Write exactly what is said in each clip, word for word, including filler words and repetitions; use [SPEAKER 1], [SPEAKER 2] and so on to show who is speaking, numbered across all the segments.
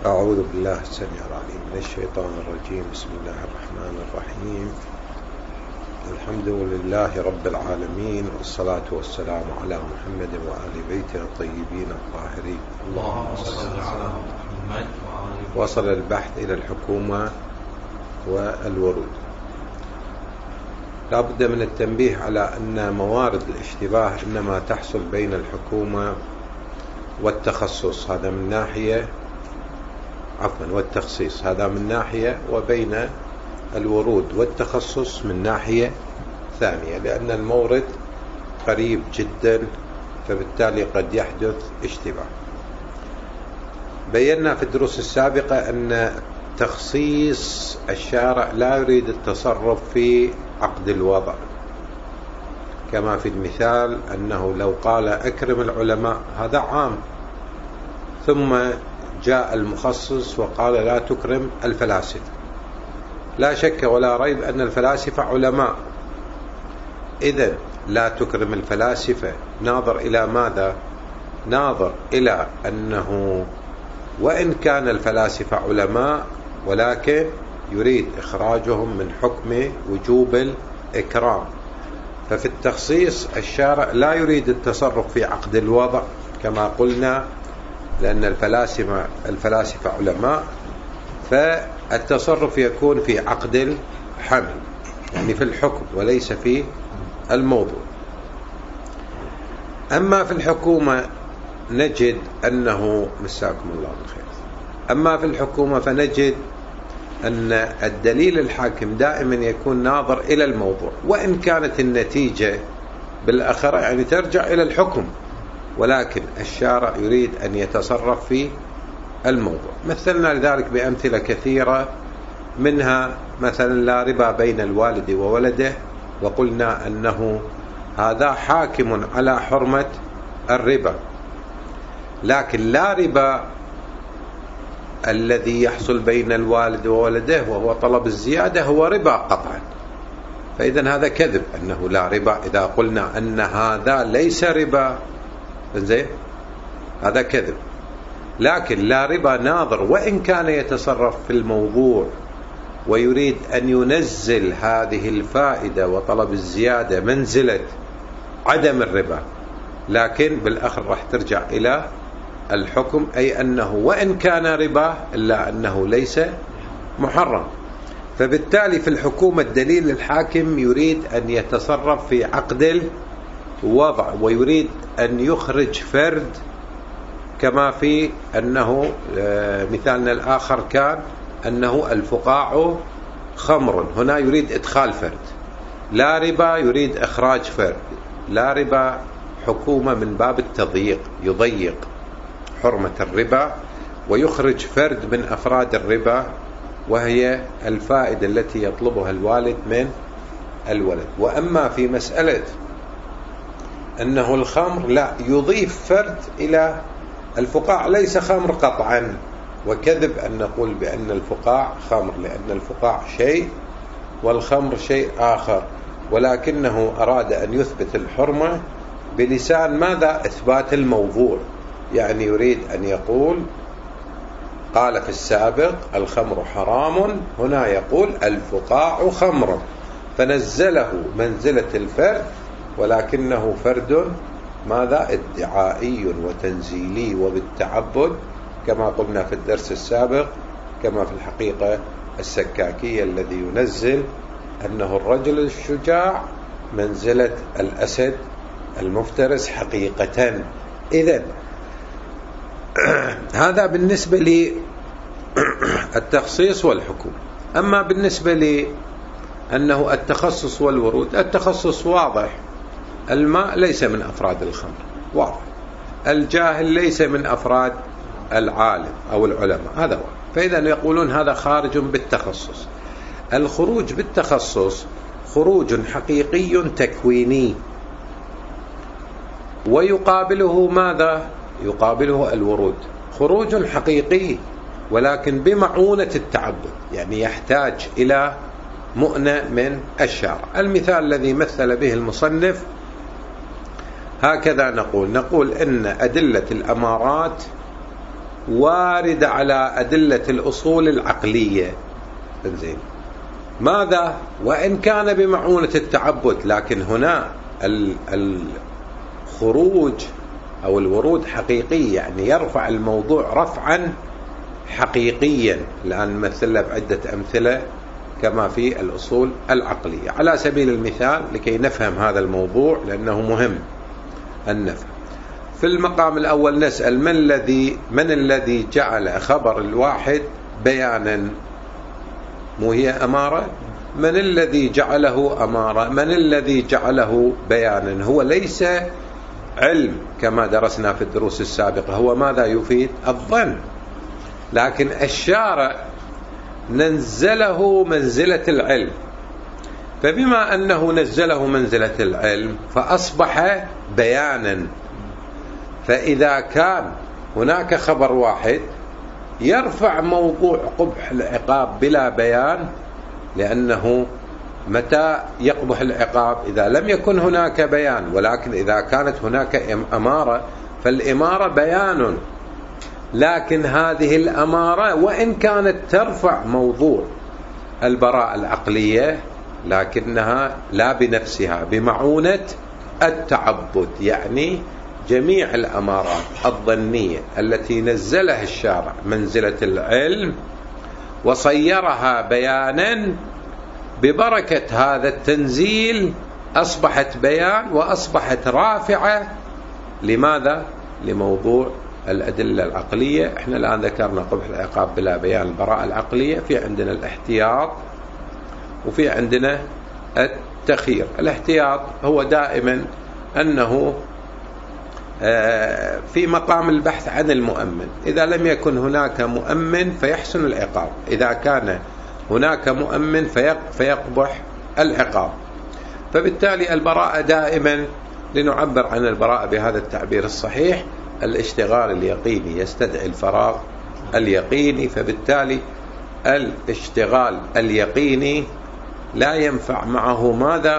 [SPEAKER 1] أعوذ بالله السميع العليم من الشيطان الرجيم. بسم الله الرحمن الرحيم. الحمد لله رب العالمين، والصلاة والسلام على محمد وآل بيته الطيبين الطاهرين.
[SPEAKER 2] اللهم صل على محمد.
[SPEAKER 1] وصل البحث إلى الحكومة والورود. لا بد من التنبيه على أن موارد الاشتباه إنما تحصل بين الحكومة والتخصص، هذا من ناحية عفوا والتخصيص هذا من ناحية، وبين الورود والتخصص من ناحية ثانية، لأن المورد قريب جدا، فبالتالي قد يحدث اشتباه. بينا في الدروس السابقة أن تخصيص الشارع لا يريد التصرف في عقد الوضع، كما في المثال أنه لو قال أكرم العلماء، هذا عام، ثم جاء المخصص وقال لا تكرم الفلاسفة. لا شك ولا ريب أن الفلاسفة علماء، إذن لا تكرم الفلاسفة ناظر إلى ماذا؟ ناظر إلى أنه وإن كان الفلاسفة علماء ولكن يريد إخراجهم من حكم وجوب الإكرام. ففي التخصيص الشارع لا يريد التصرف في عقد الوضع كما قلنا، لأن الفلاسفة الفلاسفة علماء، فالتصرف يكون في عقد الحمل، يعني في الحكم وليس في الموضوع. أما في الحكومة نجد أنه مساكم الله بالخير أما في الحكومة فنجد أن الدليل الحاكم دائما يكون ناظر إلى الموضوع، وإن كانت النتيجة بالآخرة يعني ترجع إلى الحكم، ولكن الشارع يريد أن يتصرف في الموضوع. مثلنا لذلك بأمثلة كثيرة، منها مثلا لا ربا بين الوالد وولده، وقلنا أنه هذا حاكم على حرمة الربا، لكن لا ربا الذي يحصل بين الوالد وولده وهو طلب الزيادة هو ربا قطعا، فإذا هذا كذب أنه لا ربا. إذا قلنا أن هذا ليس ربا زين، هذا كذب. لكن لا ربا ناظر، وإن كان يتصرف في الموضوع ويريد أن ينزل هذه الفائدة وطلب الزيادة منزلة عدم الربا، لكن بالآخر راح ترجع إلى الحكم، أي أنه وإن كان ربا إلا أنه ليس محرم. فبالتالي في الحكومة الدليل الحاكم يريد أن يتصرف في عقد الوضع، ويريد أن يخرج فرد، كما في أنه مثالنا الآخر كان أنه الفقاع خمر، هنا يريد إدخال فرد. لا ربا يريد إخراج فرد. لا ربا حكومة من باب التضييق، يضيق حرمة الربا ويخرج فرد من أفراد الربا، وهي الفائدة التي يطلبها الوالد من الولد. وأما في مسألة أنه الخمر لا، يضيف فرد إلى الفقاع، ليس خمر قطعا، وكذب أن نقول بأن الفقاع خمر، لأن الفقاع شيء والخمر شيء آخر، ولكنه أراد أن يثبت الحرمة بلسان ماذا؟ إثبات الموضوع، يعني يريد أن يقول قال في السابق الخمر حرام، هنا يقول الفقاع خمر، فنزله منزلة الفرد، ولكنه فرد ماذا؟ ادعائي وتنزيلي وبالتعبد، كما قلنا في الدرس السابق، كما في الحقيقة السكاكية الذي ينزل أنه الرجل الشجاع منزلة الأسد المفترس حقيقة. إذن هذا بالنسبة للتخصيص والحكومة. أما بالنسبة لأنه التخصص والورود، التخصص واضح، الماء ليس من أفراد الخمر، واضح، الجاهل ليس من أفراد العالم أو العلماء، هذا واضح. فإذا يقولون هذا خارج بالتخصص. الخروج بالتخصص خروج حقيقي تكويني، ويقابله ماذا؟ يقابله الورود، خروج حقيقي ولكن بمعونة التعبد، يعني يحتاج إلى مؤنة من الشارع. المثال الذي مثل به المصنف هكذا نقول نقول إن أدلة الأمارات واردة على أدلة الأصول العقلية. زين، ماذا وإن كان بمعونة التعبد، لكن هنا الخروج أو الورود حقيقي، يعني يرفع الموضوع رفعا حقيقيا. الآن نمثل له بعدة أمثلة كما في الأصول العقلية على سبيل المثال لكي نفهم هذا الموضوع، لأنه مهم أن نفهم. في المقام الأول نسأل من الذي من الذي جعل خبر الواحد بيانا؟ مو هي أمارة؟ من الذي جعله أمارة؟ من الذي جعله بيانا؟ هو ليس علم كما درسنا في الدروس السابقة، هو ماذا يفيد؟ الظن. لكن الشارع ننزله منزلة العلم، فبما أنه نزله منزلة العلم فأصبح بيانا. فإذا كان هناك خبر واحد يرفع موضوع قبح العقاب بلا بيان، لأنه متى يقبح العقاب؟ إذا لم يكن هناك بيان. ولكن إذا كانت هناك أمارة فالإمارة بيان، لكن هذه الأمارة وإن كانت ترفع موضوع البراءة العقلية لكنها لا بنفسها، بمعونة التعبد. يعني جميع الأمارات الظنية التي نزلها الشارع منزلة العلم وصيرها بيانا، ببركة هذا التنزيل أصبحت بيان وأصبحت رافعة. لماذا؟ لموضوع الأدلة العقلية. احنا الآن ذكرنا قبح العقاب بلا بيان، البراءة العقلية، في عندنا الاحتياط وفي عندنا التخيير. الاحتياط هو دائما أنه في مقام البحث عن المؤمن. إذا لم يكن هناك مؤمن فيحسن العقاب، إذا كان هناك مؤمن فيقبح العقاب. فبالتالي البراءة دائما، لنعبر عن البراءة بهذا التعبير الصحيح، الاشتغال اليقيني يستدعي الفراغ اليقيني. فبالتالي الاشتغال اليقيني لا ينفع معه ماذا؟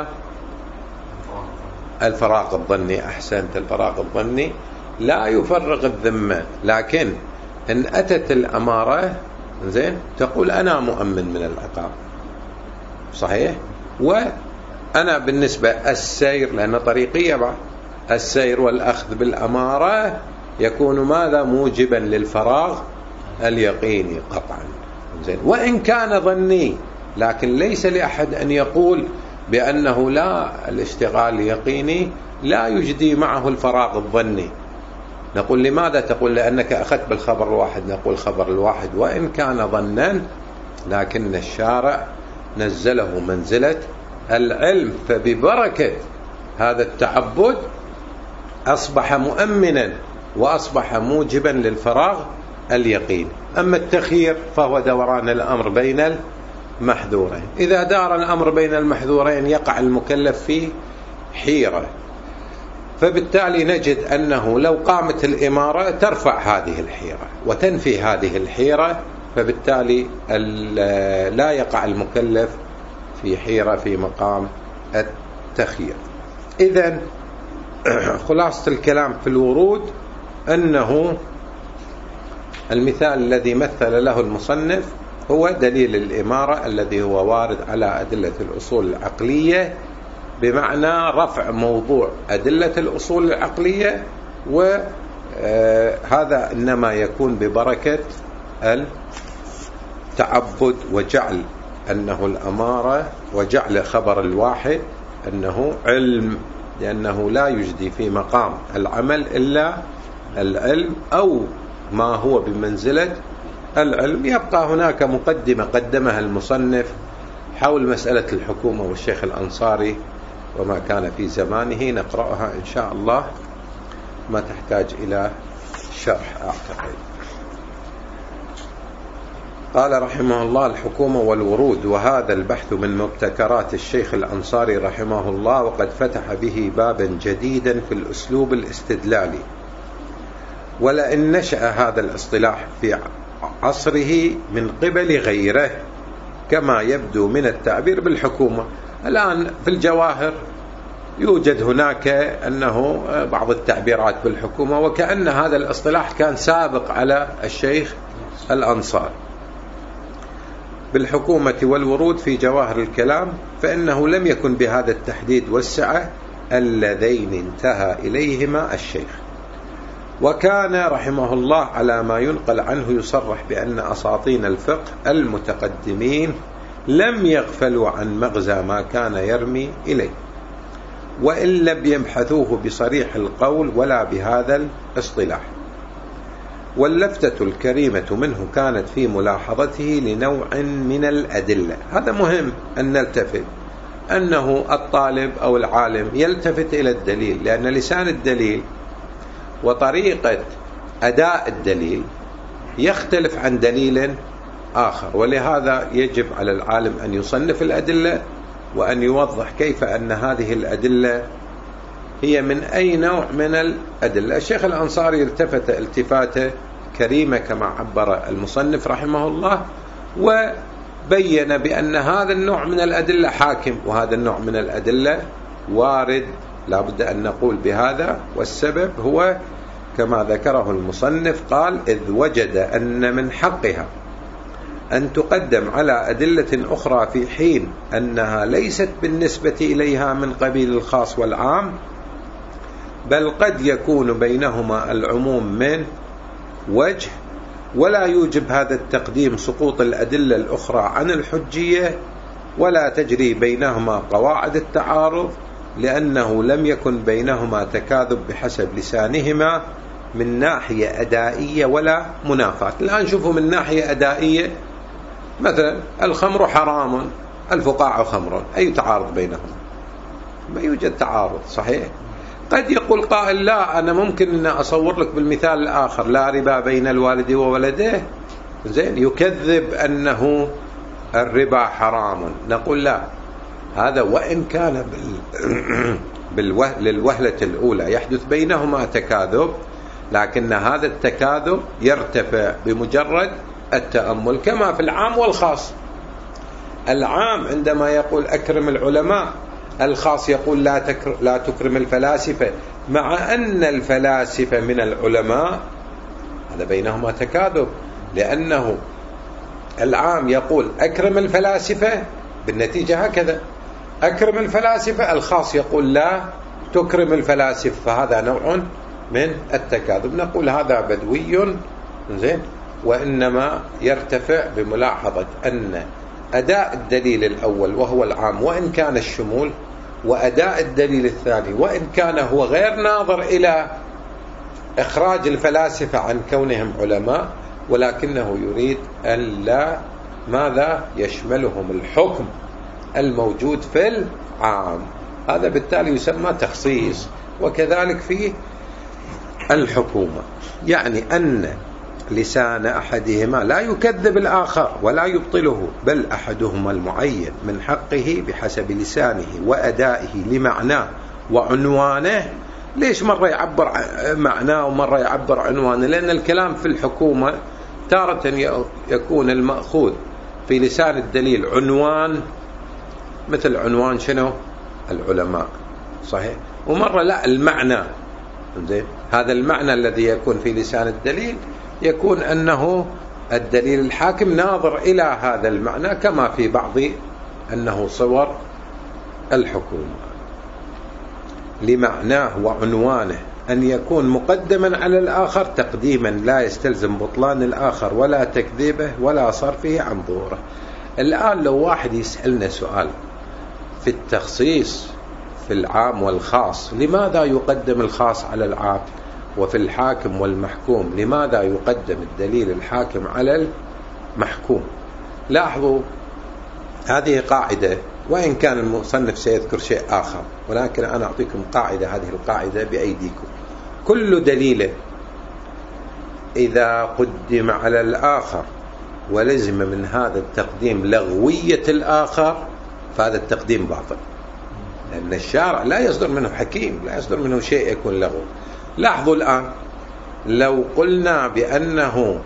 [SPEAKER 1] الفراغ الظني. أحسنت، الفراغ الظني لا يفرغ الذمة. لكن إن أتت الأمارة زين تقول أنا مؤمن من العقاب، صحيح، وأنا بالنسبة السير، لأن طريقية بعد السير والأخذ بالأمارة يكون ماذا؟ موجبا للفراغ اليقيني قطعا. زين، وإن كان ظني، لكن ليس لأحد أن يقول بأنه لا، الاشتغال اليقيني لا يجدي معه الفراغ الظني. نقول لماذا؟ تقول لأنك أخذت بالخبر الواحد. نقول خبر الواحد وإن كان ظنا لكن الشارع نزله منزلة العلم، فببركة هذا التعبد أصبح مؤمنا وأصبح موجبا للفراغ اليقين. أما التخيير فهو دوران الأمر بين المحذورين. إذا دار الأمر بين المحذورين يقع المكلف في حيرة. فبالتالي نجد أنه لو قامت الإمارة ترفع هذه الحيرة وتنفي هذه الحيرة، فبالتالي لا يقع المكلف في حيرة في مقام التخيير. إذن خلاصة الكلام في الورود أنه المثال الذي مثل له المصنف هو دليل الإمارة الذي هو وارد على أدلة الأصول العقلية، بمعنى رفع موضوع أدلة الأصول العقلية، وهذا إنما يكون ببركة التعبد وجعل أنه الأمارة وجعل خبر الواحد أنه علم، لأنه لا يجدي في مقام العمل إلا العلم أو ما هو بمنزلة العلم. يبقى هناك مقدمة قدمها المصنف حول مسألة الحكومة والشيخ الأنصاري وما كان في زمانه، نقرأها إن شاء الله، ما تحتاج إلى شرح أعتقد. قال رحمه الله: الحكومة والورود، وهذا البحث من مبتكرات الشيخ الأنصاري رحمه الله، وقد فتح به بابا جديدا في الأسلوب الاستدلالي. ولئن نشأ هذا الاصطلاح في عصره من قبل غيره كما يبدو من التعبير بالحكومة. الآن في الجواهر يوجد هناك أنه بعض التعبيرات بالحكومة، وكأن هذا الاصطلاح كان سابق على الشيخ الأنصار. بالحكومة والورود في جواهر الكلام فإنه لم يكن بهذا التحديد والسعة اللذين انتهى إليهما الشيخ. وكان رحمه الله على ما ينقل عنه يصرح بأن أساطين الفقه المتقدمين لم يغفلوا عن مغزى ما كان يرمي إليه، وإن لم يبحثوه بصريح القول ولا بهذا الاصطلاح. واللفتة الكريمة منه كانت في ملاحظته لنوع من الأدلة. هذا مهم أن نلتفت، أنه الطالب أو العالم يلتفت إلى الدليل، لأن لسان الدليل وطريقة أداء الدليل يختلف عن دليل آخر، ولهذا يجب على العالم أن يصنف الأدلة وأن يوضح كيف أن هذه الأدلة هي من أي نوع من الأدلة. الشيخ الأنصاري التفت التفاتة كريمة كما عبر المصنف رحمه الله، وبين بأن هذا النوع من الأدلة حاكم، وهذا النوع من الأدلة وارد، لا بد أن نقول بهذا. والسبب هو كما ذكره المصنف، قال: إذ وجد أن من حقها أن تقدم على أدلة أخرى في حين أنها ليست بالنسبة إليها من قبيل الخاص والعام، بل قد يكون بينهما العموم من وجه، ولا يوجب هذا التقديم سقوط الأدلة الأخرى عن الحجية، ولا تجري بينهما قواعد التعارض، لأنه لم يكن بينهما تكاذب بحسب لسانهما من ناحية أدائية ولا منافاة. الآن شوفوا من ناحية أدائية، مثلا الخمر حرام، الفقاع خمر، أي تعارض بينهما؟ ما يوجد تعارض، صحيح؟ قد يقول قائل: لا، أنا ممكن أن أصور لك بالمثال الآخر: لا ربا بين الوالد وولده، زين، يكذب أنه الربا حرام. نقول: لا، هذا وإن كان بال... بالوه... للوهلة الأولى يحدث بينهما تكاذب، لكن هذا التكاذب يرتفع بمجرد التأمل، كما في العام والخاص. العام عندما يقول أكرم العلماء، الخاص يقول لا, تكر... لا تكرم الفلاسفة، مع أن الفلاسفة من العلماء، هذا بينهما تكاذب، لأنه العام يقول أكرم الفلاسفة، بالنتيجة هكذا أكرم الفلاسفة، الخاص يقول لا تكرم الفلاسفة، فهذا نوع من التكاذب. نقول هذا بدوي، زين، وإنما يرتفع بملاحظة أن أداء الدليل الأول وهو العام وإن كان الشمول، وأداء الدليل الثاني وإن كان هو غير ناظر إلى إخراج الفلاسفة عن كونهم علماء، ولكنه يريد أن لا ماذا يشملهم الحكم الموجود في العام. هذا بالتالي يسمى تخصيص. وكذلك في الحكومة، يعني أن لسان أحدهما لا يكذب الآخر ولا يبطله، بل أحدهما المعين من حقه بحسب لسانه وأدائه لمعناه وعنوانه. ليش مرة يعبر معناه ومرة يعبر عنوانه؟ لأن الكلام في الحكومة تارة يكون المأخوذ في لسان الدليل عنوان، مثل عنوان شنو؟ العلماء، صحيح؟ ومرة لا، المعنى، زين، هذا المعنى الذي يكون في لسان الدليل يكون أنه الدليل الحاكم ناظر إلى هذا المعنى، كما في بعض أنه صور الحكومة لمعناه وعنوانه أن يكون مقدما على الآخر تقديما لا يستلزم بطلان الآخر ولا تكذيبه ولا صرفه عن ظهوره. الآن لو واحد يسألنا سؤال في التخصيص في العام والخاص، لماذا يقدم الخاص على العام؟ وفي الحاكم والمحكوم لماذا يقدم الدليل الحاكم على المحكوم؟ لاحظوا هذه قاعدة، وإن كان المصنف سيذكر شيء آخر، ولكن أنا أعطيكم قاعدة، هذه القاعدة بأيديكم: كل دليل إذا قدم على الآخر ولزم من هذا التقديم لغوية الآخر فهذا التقديم باطل، لأن الشارع لا يصدر منه حكيم، لا يصدر منه شيء يكون لغو. لاحظوا الآن لو قلنا بأنه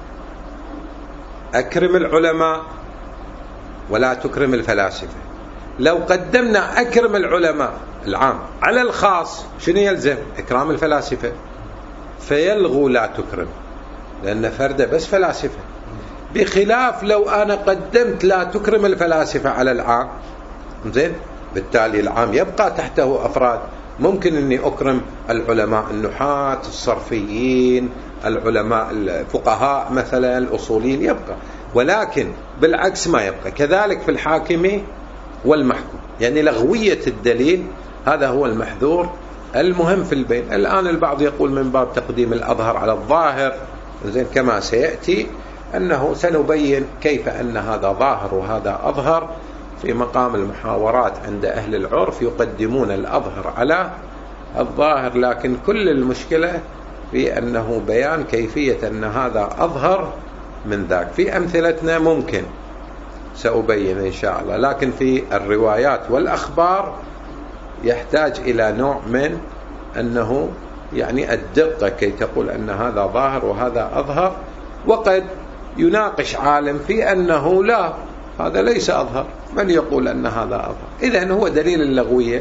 [SPEAKER 1] أكرم العلماء ولا تكرم الفلاسفة، لو قدمنا أكرم العلماء العام على الخاص شنو يلزم؟ إكرام الفلاسفة، فيلغوا لا تكرم، لأن فرده بس فلاسفة. بخلاف لو أنا قدمت لا تكرم الفلاسفة على العام، زين، بالتالي العام يبقى تحته أفراد. ممكن أني أكرم العلماء النحاة، الصرفيين، العلماء الفقهاء مثلا، الأصوليين، يبقى، ولكن بالعكس ما يبقى. كذلك في الحاكم والمحكوم، يعني لغوية الدليل هذا هو المحذور المهم في البين. الآن البعض يقول من باب تقديم الأظهر على الظاهر، زين، كما سيأتي أنه سنبين كيف أن هذا ظاهر وهذا أظهر. في مقام المحاورات عند أهل العرف يقدمون الأظهر على الظاهر، لكن كل المشكلة في أنه بيان كيفية أن هذا أظهر من ذاك. في أمثلتنا ممكن سأبين إن شاء الله، لكن في الروايات والأخبار يحتاج إلى نوع من أنه يعني الدقة كي تقول أن هذا ظاهر وهذا أظهر. وقد يناقش عالم في أنه لا، هذا ليس أظهر، من يقول أن هذا أظهر. إذن هو دليل اللغوية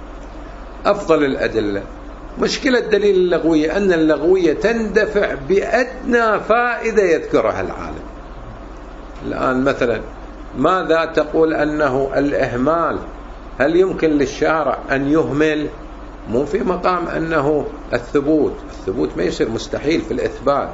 [SPEAKER 1] أفضل الأدلة. مشكلة دليل اللغوية أن اللغوية تندفع بأدنى فائدة يذكرها العالم. الآن مثلا ماذا تقول أنه الإهمال؟ هل يمكن للشارع أن يهمل؟ مو في مقام أنه الثبوت، الثبوت ما يصير، مستحيل في الإثبات.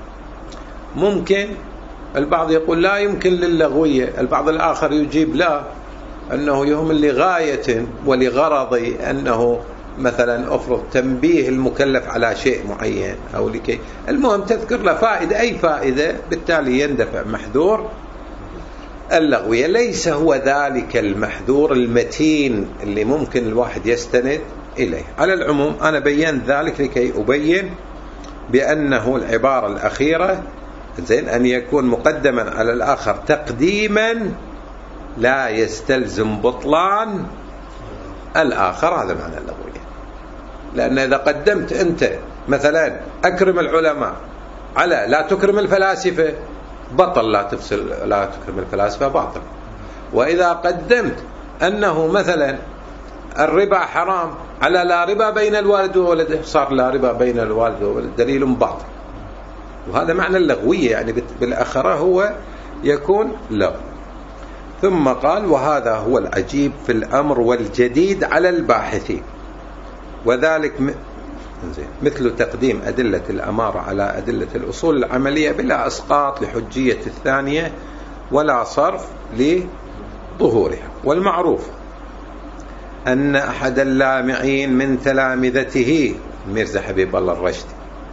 [SPEAKER 1] ممكن البعض يقول لا يمكن للغوية، البعض الآخر يجيب لا، أنه يهمل لغاية ولغرض أنه مثلا أفرض تنبيه المكلف على شيء معين أو لكي، المهم تذكر له فائدة، أي فائدة، بالتالي يندفع محذور اللغوية. ليس هو ذلك المحذور المتين اللي ممكن الواحد يستند إليه. على العموم أنا بيّنت ذلك لكي أبين بأنه العبارة الأخيرة زين أن يكون مقدما على الآخر تقديما لا يستلزم بطلان الآخر، هذا معنى اللغوية. لأن إذا قدمت أنت مثلا أكرم العلماء على لا تكرم الفلاسفة، بطل لا تفصل لا تكرم الفلاسفة، باطل. وإذا قدمت أنه مثلا الربا حرام على لا ربا بين الوالد وولده، صار لا ربا بين الوالد وولده، دليل باطل. وهذا معنى اللغوية، يعني بالأخرى هو يكون لغو. ثم قال وهذا هو العجيب في الأمر والجديد على الباحثين، وذلك مثل تقديم أدلة الأمارة على أدلة الأصول العملية بلا إسقاط لحجية الثانية ولا صرف لظهورها. والمعروف أن أحد اللامعين من تلامذته ميرزا حبيب الله الرشدي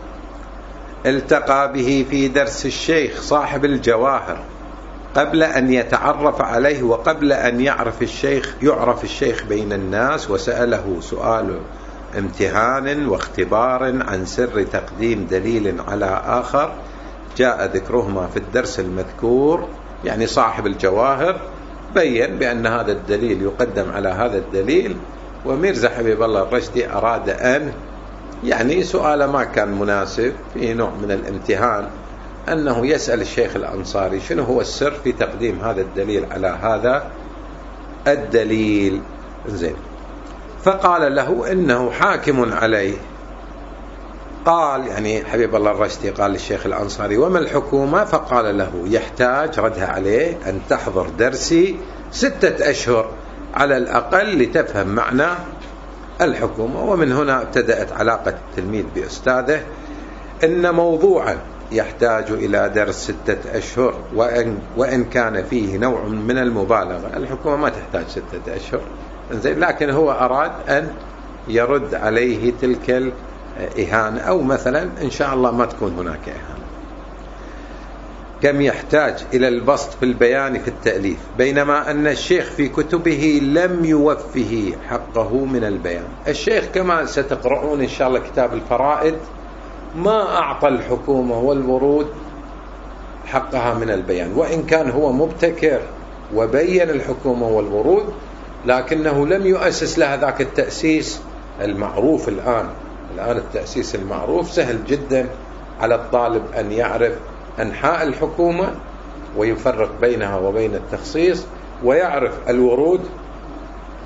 [SPEAKER 1] التقى به في درس الشيخ صاحب الجواهر قبل أن يتعرف عليه وقبل أن يعرف الشيخ يعرف الشيخ بين الناس، وسأله سؤال امتهان واختبار عن سر تقديم دليل على آخر جاء ذكرهما في الدرس المذكور. يعني صاحب الجواهر بيّن بأن هذا الدليل يقدم على هذا الدليل، وميرزا حبيب الله الرشدي أراد أن يعني سؤال ما كان مناسب، في نوع من الامتهان، أنه يسأل الشيخ الأنصاري شنو هو السر في تقديم هذا الدليل على هذا الدليل. زين، فقال له إنه حاكم عليه. قال يعني حبيب الله الرشدي قال للشيخ الأنصاري وما الحكومة؟ فقال له يحتاج ردها عليه أن تحضر درسي ستة أشهر على الأقل لتفهم معنى الحكومة. ومن هنا ابتدأت علاقة التلميذ بأستاذه، إن موضوعا يحتاج إلى درس ستة أشهر وإن, وإن كان فيه نوع من المبالغة. الحكومة ما تحتاج ستة أشهر، لكن هو أراد أن يرد عليه تلك الإهانة، أو مثلا إن شاء الله ما تكون هناك إهانة. كم يحتاج إلى البسط في البيان في التأليف، بينما أن الشيخ في كتبه لم يوفه حقه من البيان. الشيخ كما ستقرؤون إن شاء الله كتاب الفرائد ما أعطى الحكومة والورود حقها من البيان، وإن كان هو مبتكر وبين الحكومة والورود، لكنه لم يؤسس لها ذاك التأسيس المعروف. الآن الآن التأسيس المعروف سهل جدا على الطالب أن يعرف أنحاء الحكومة ويفرق بينها وبين التخصيص، ويعرف الورود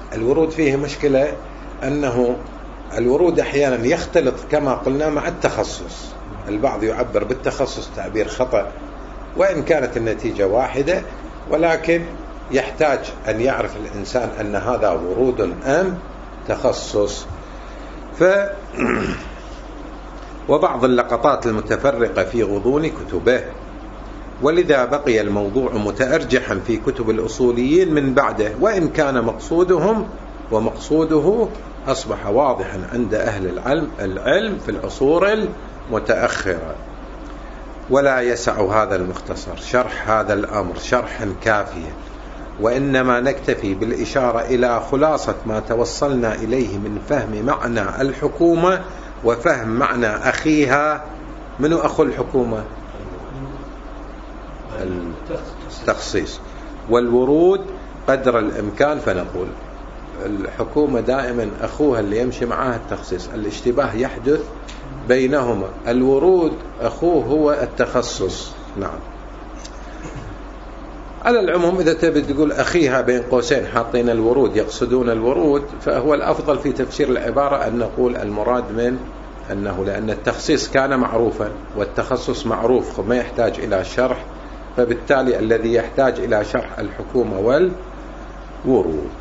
[SPEAKER 1] الورود فيه مشكلة أنه الورود أحيانا يختلط كما قلنا مع التخصص. البعض يعبر بالتخصص تعبير خطأ وإن كانت النتيجة واحدة، ولكن يحتاج أن يعرف الإنسان أن هذا ورود أم تخصص. ف وبعض اللقطات المتفرقة في غضون كتبه، ولذا بقي الموضوع متأرجحا في كتب الأصوليين من بعده، وإن كان مقصودهم ومقصوده أصبح واضحا عند أهل العلم العلم في العصور المتأخرة. ولا يسع هذا المختصر شرح هذا الأمر شرحا كافيا، وإنما نكتفي بالإشارة إلى خلاصة ما توصلنا إليه من فهم معنى الحكومة وفهم معنى أخيها. من أخو الحكومة؟ التخصيص. والورود قدر الإمكان فنقول الحكومة دائما أخوها اللي يمشي معها التخصيص، الاشتباه يحدث بينهما. الورود أخوه هو التخصص. نعم. على العموم إذا تبي تقول أخيها بين قوسين حاطين الورود يقصدون الورود، فهو الأفضل في تفسير العبارة أن نقول المراد من أنه لأن التخصيص كان معروفا والتخصص معروف ما يحتاج إلى شرح، فبالتالي الذي يحتاج إلى شرح الحكومة والورود.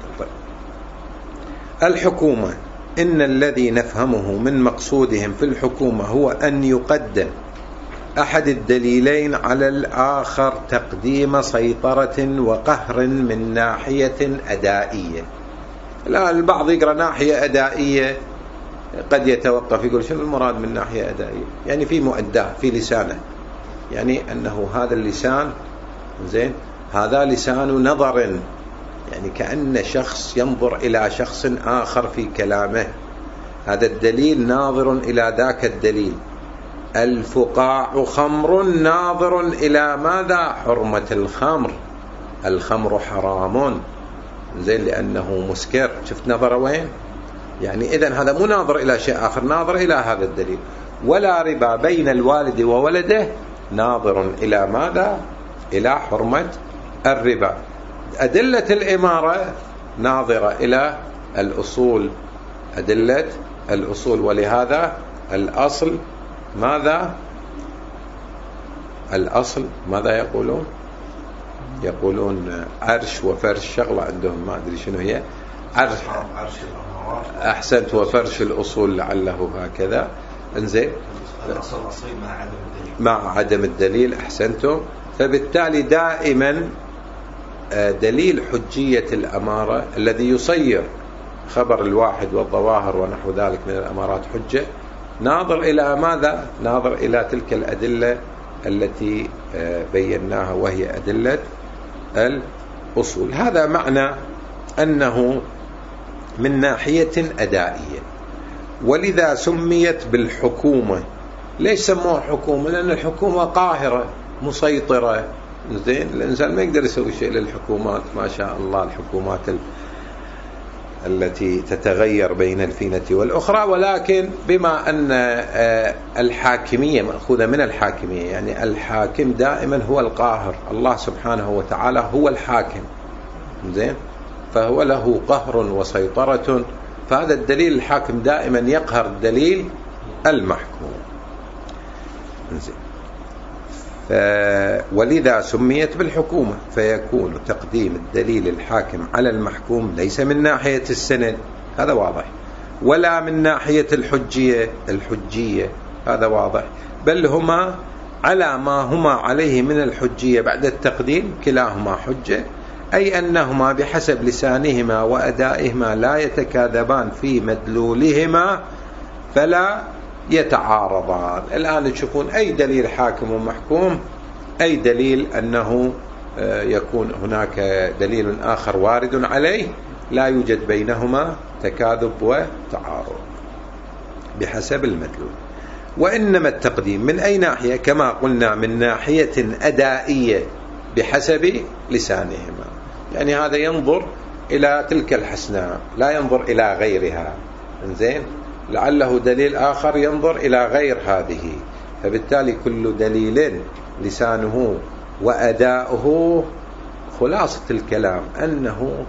[SPEAKER 1] الحكومة إن الذي نفهمه من مقصودهم في الحكومة هو أن يقدم أحد الدليلين على الآخر تقديم سيطرة وقهر من ناحية أدائية. لا البعض يقرأ ناحية أدائية قد يتوقف يقول شنو المراد من ناحية أدائية؟ يعني في مؤداه في لسانه، يعني أنه هذا اللسان زين هذا لسان نظر، يعني كأن شخص ينظر إلى شخص آخر في كلامه، هذا الدليل ناظر إلى ذاك الدليل. الفقاع خمر ناظر إلى ماذا؟ حرمة الخمر، الخمر حرام زين لأنه مسكر. شفت نظر وين؟ يعني إذن هذا مو ناظر إلى شيء آخر، ناظر إلى هذا الدليل. ولا ربا بين الوالد وولده ناظر إلى ماذا؟ إلى حرمة الربا. أدلة الإمارة ناظرة إلى الأصول، أدلة الأصول. ولهذا الأصل ماذا؟ الأصل ماذا يقولون؟ يقولون عرش وفرش شغلة عندهم ما أدري شنو هي. عرش أحسنت، وفرش الأصول لعله هكذا. انزين
[SPEAKER 2] الأصل الأصلي مع عدم الدليل،
[SPEAKER 1] مع عدم الدليل. أحسنتم. فبالتالي دائما دليل حجية الأمارة الذي يصير خبر الواحد والظواهر ونحو ذلك من الأمارات حجة، ناظر إلى ماذا؟ ناظر إلى تلك الأدلة التي بيناها وهي أدلة الأصول. هذا معنى أنه من ناحية أدائية. ولذا سميت بالحكومة. ليش سموها حكومة؟ لأن الحكومة قاهرة مسيطرة. زين الإنسان ما يقدر يسوي شيء للحكومات، ما شاء الله الحكومات التي تتغير بين الفينة والأخرى، ولكن بما أن الحاكمية مأخوذة من الحاكمية، يعني الحاكم دائما هو القاهر، الله سبحانه وتعالى هو الحاكم زين، فهو له قهر وسيطرة، فهذا الدليل الحاكم دائما يقهر الدليل المحكوم زين. ولذا سميت بالحكومة، فيكون تقديم الدليل الحاكم على المحكوم ليس من ناحية السند، هذا واضح، ولا من ناحية الحجية الحجية هذا واضح، بل هما على ما هما عليه من الحجية بعد التقديم، كلاهما حجة، أي أنهما بحسب لسانهما وأدائهما لا يتكاذبان في مدلولهما فلا يتعارضان. الآن تشوفون أي دليل حاكم ومحكوم، أي دليل أنه يكون هناك دليل آخر وارد عليه، لا يوجد بينهما تكاذب وتعارض بحسب المدلول. وإنما التقديم من أي ناحية؟ كما قلنا من ناحية أدائية بحسب لسانهما، يعني هذا ينظر إلى تلك الحسناء لا ينظر إلى غيرها إنزين، لعله دليل آخر ينظر إلى غير هذه، فبالتالي كل دليل لسانه وأداؤه خلاصة الكلام أنه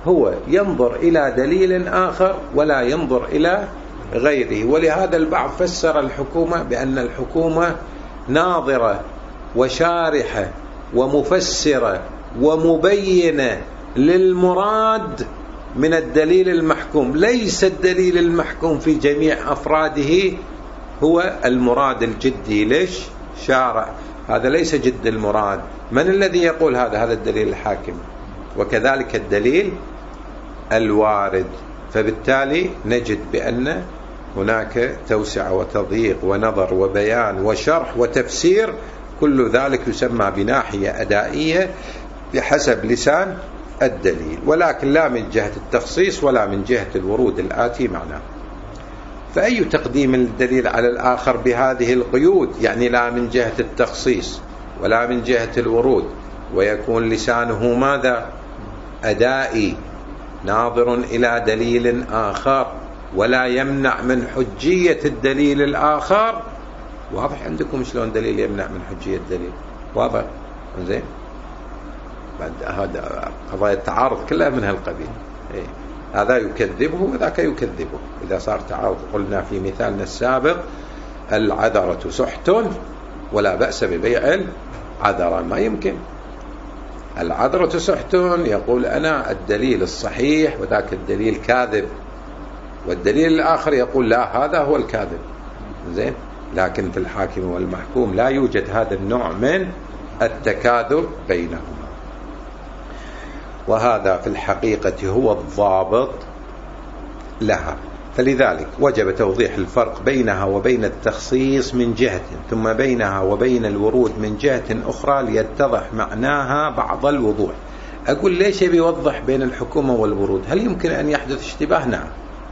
[SPEAKER 1] هو ينظر إلى دليل آخر ولا ينظر إلى غيره. ولهذا البعض فسر الحكومة بأن الحكومة ناظرة وشارحة ومفسرة ومبينة للمراد من الدليل المحكوم. ليس الدليل المحكوم في جميع أفراده هو المراد الجدي. ليش؟ شارع. هذا ليس جد المراد. من الذي يقول هذا؟ هذا الدليل الحاكم، وكذلك الدليل الوارد. فبالتالي نجد بأن هناك توسعة وتضييق ونظر وبيان وشرح وتفسير، كل ذلك يسمى بناحية أدائية بحسب لسان الدليل، ولكن لا من جهة التخصيص ولا من جهة الورود الآتي معنا. فأي تقديم الدليل على الآخر بهذه القيود؟ يعني لا من جهة التخصيص ولا من جهة الورود، ويكون لسانه ماذا؟ أدائي، ناظر إلى دليل آخر ولا يمنع من حجية الدليل الآخر. واضح عندكم شلون دليل يمنع من حجية الدليل؟ واضح؟ زين. بعد هذا قضايا التعارض كلها من هالقبيل. إيه؟ هذا يكذبه وذاك يكذبه. إذا صار تعارض قلنا في مثالنا السابق العذرة سحت ولا بأس ببيع العذرة. ما يمكن. العذرة سحت يقول أنا الدليل الصحيح وذاك الدليل كاذب، والدليل الآخر يقول لا هذا هو الكاذب. زين. لكن في الحاكم والمحكوم لا يوجد هذا النوع من التكاذب بينهما، وهذا في الحقيقة هو الضابط لها. فلذلك وجب توضيح الفرق بينها وبين التخصيص من جهة، ثم بينها وبين الورود من جهة أخرى ليتضح معناها بعض الوضوح. أقول ليش بيوضح بين الحكومة والورود؟ هل يمكن أن يحدث اشتباه؟ نعم،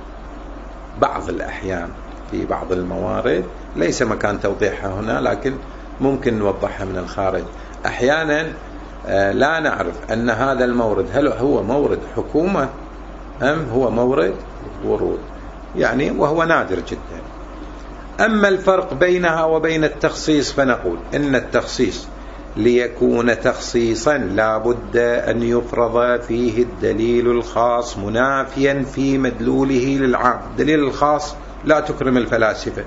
[SPEAKER 1] بعض الأحيان في بعض الموارد ليس مكان توضيحها هنا، لكن ممكن نوضحها من الخارج. أحيانا لا نعرف أن هذا المورد هل هو مورد حكومة أم هو مورد ورود، يعني وهو نادر جدا. أما الفرق بينها وبين التخصيص فنقول إن التخصيص ليكون تخصيصا لا بد أن يفرض فيه الدليل الخاص منافيا في مدلوله للعام. الدليل الخاص لا تكرم الفلاسفة،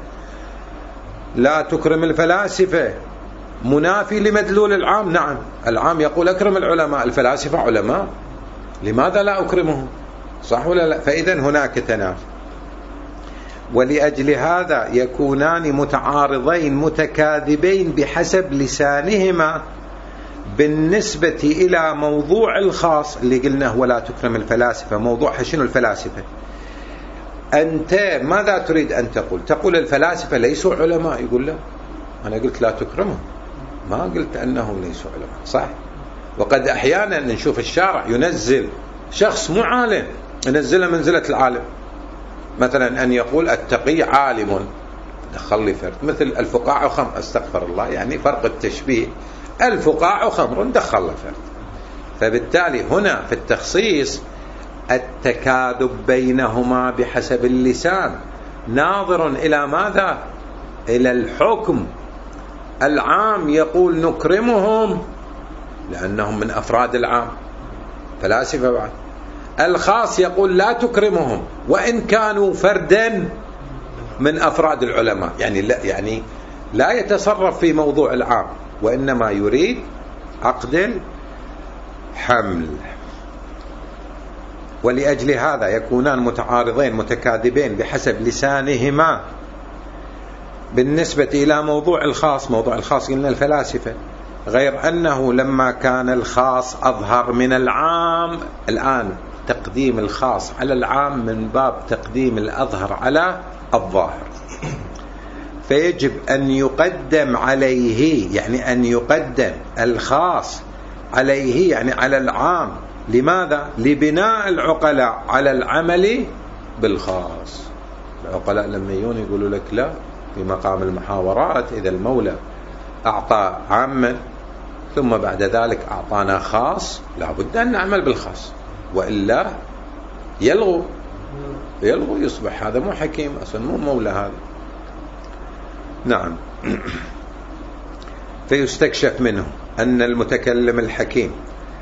[SPEAKER 1] لا تكرم الفلاسفة، منافي لمدلول العام. نعم، العام يقول أكرم العلماء، الفلاسفة علماء، لماذا لا أكرمهم؟ صح ولا لا؟ فإذن هناك تنافي. ولأجل هذا يكونان متعارضين متكاذبين بحسب لسانهما بالنسبة إلى موضوع الخاص اللي قلناه ولا تكرم الفلاسفة. موضوعها شنو الفلاسفة؟ أنت ماذا تريد أن تقول؟ تقول الفلاسفة ليسوا علماء. يقول لا، أنا قلت لا تكرمهم، ما قلت أنهم ليسوا علماء. صح؟ وقد أحيانا نشوف الشارع ينزل شخص مو عالم، ينزله منزلة العالم، مثلا أن يقول التقي عالم، دخل لي فرد مثل الفقاع خمر، استغفر الله، يعني فرق التشبيه، الفقاع خمر دخل له فرد. فبالتالي هنا في التخصيص التكاذب بينهما بحسب اللسان، ناظر إلى ماذا؟ إلى الحكم. العام يقول نكرمهم لأنهم من أفراد العام، فلاسفة بعد. الخاص يقول لا تكرمهم وإن كانوا فردا من أفراد العلماء، يعني لا, يعني لا يتصرف في موضوع العام، وإنما يريد عقد الحمل. ولأجل هذا يكونان متعارضين متكاذبين بحسب لسانهما بالنسبة إلى موضوع الخاص. موضوع الخاص قلنا الفلاسفة، غير أنه لما كان الخاص أظهر من العام، الآن تقديم الخاص على العام من باب تقديم الأظهر على الظاهر، فيجب أن يقدم عليه، يعني أن يقدم الخاص عليه، يعني على العام. لماذا؟ لبناء العقلاء على العمل بالخاص. العقلاء لما يجون يقولوا لك لا، في مقام المحاورات إذا المولى أعطى عاما ثم بعد ذلك أعطانا خاص، لابد أن نعمل بالخاص، وإلا يلغو يلغو يصبح هذا مو حكيم أصلا، مو مولى هذا. نعم. فيستكشف منه أن المتكلم الحكيم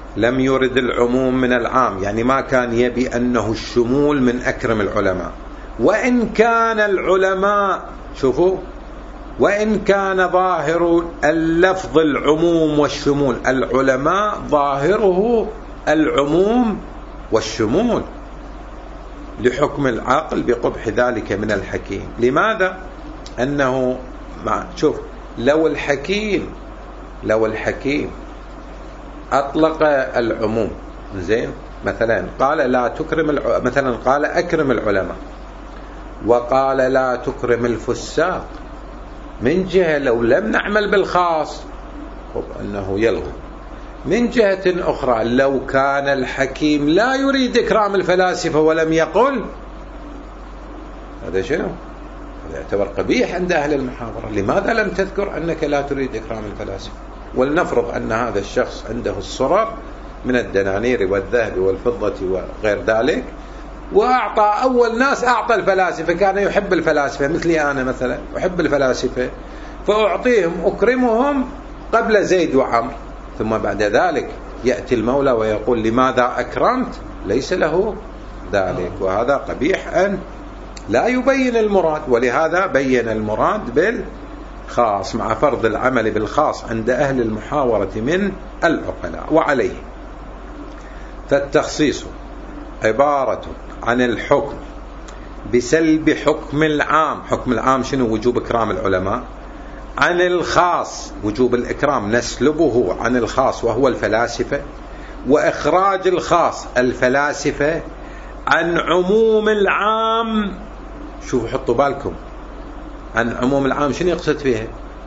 [SPEAKER 1] لم يرد العموم من العام، يعني ما كان يبي أنه الشمول من أكرم العلماء. وإن كان العلماء، شوفوا، وإن كان ظاهر اللفظ العموم والشمول، العلماء ظاهره العموم والشمول لحكم العقل بقبح ذلك من الحكيم. لماذا؟ أنه مع شوف، لو الحكيم لو الحكيم أطلق العموم، زين، مثلا قال لا تكرم الع... مثلا قال أكرم العلماء، وقال لا تكرم الفساق، من جهة لو لم نعمل بالخاص أنه يلغي. من جهة أخرى لو كان الحكيم لا يريد إكرام الفلاسفة ولم يقل، هذا شنو؟ هذا يعتبر قبيح عند أهل المحاضرة. لماذا لم تذكر أنك لا تريد إكرام الفلاسفة؟ ولنفرض أن هذا الشخص عنده الصرر من الدنانير والذهب والفضة وغير ذلك، وأعطى أول ناس أعطى الفلاسفة، كان يحب الفلاسفة مثلي أنا مثلا أحب الفلاسفة، فأعطيهم أكرمهم قبل زيد وعمر، ثم بعد ذلك يأتي المولى ويقول لماذا أكرمت؟ ليس له ذلك. وهذا قبيح أن لا يبين المراد، ولهذا بين المراد بالخاص مع فرض العمل بالخاص عند أهل المحاورة من العقلاء. وعليه فالتخصيص عبارة عن الحكم بسلب حكم العام. حكم العام شنو؟ وجوب إكرام العلماء. عن الخاص وجوب الإكرام نسلبه عن الخاص وهو الفلاسفة، وإخراج الخاص الفلاسفة عن عموم العام. شوفوا حطوا بالكم، عن عموم العام شنو يقصد فيها؟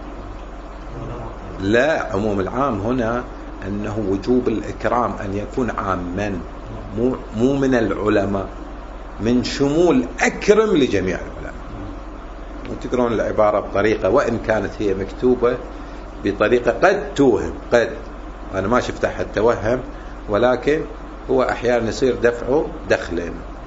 [SPEAKER 1] لا، عموم العام هنا أنه وجوب الإكرام أن يكون عاما، مو, مو من العلماء، من شمول أكرم لجميع العلماء. وتقرون العبارة بطريقة وإن كانت هي مكتوبة بطريقة قد توهم، قد أنا ما شفت أحد توهم، ولكن هو أحيانا يصير دفعه دخل.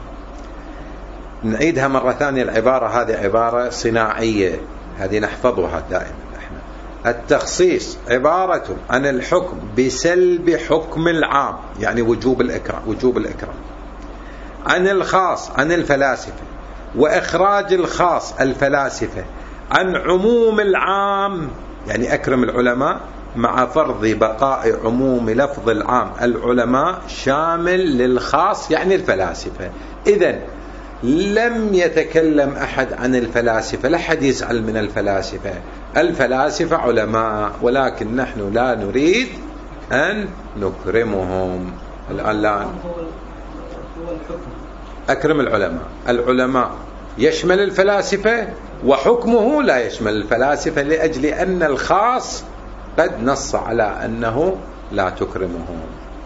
[SPEAKER 1] نعيدها مرة ثانية، العبارة هذه عبارة صناعية، هذه نحفظها دائما احنا. التخصيص عبارة عن الحكم بسلب حكم العام، يعني وجوب الإكرام، وجوب الإكرام. عن الخاص عن الفلاسفة، وإخراج الخاص الفلاسفة عن عموم العام، يعني أكرم العلماء مع فرض بقاء عموم لفظ العام العلماء شامل للخاص يعني الفلاسفة. إذن لم يتكلم أحد عن الفلاسفة، لا أحد يزعل من الفلاسفة، الفلاسفة علماء، ولكن نحن لا نريد أن نكرمهم. الآن لا أكرم العلماء، العلماء يشمل الفلاسفة، وحكمه لا يشمل الفلاسفة، لأجل أن الخاص قد نص على أنه لا تكرمهم.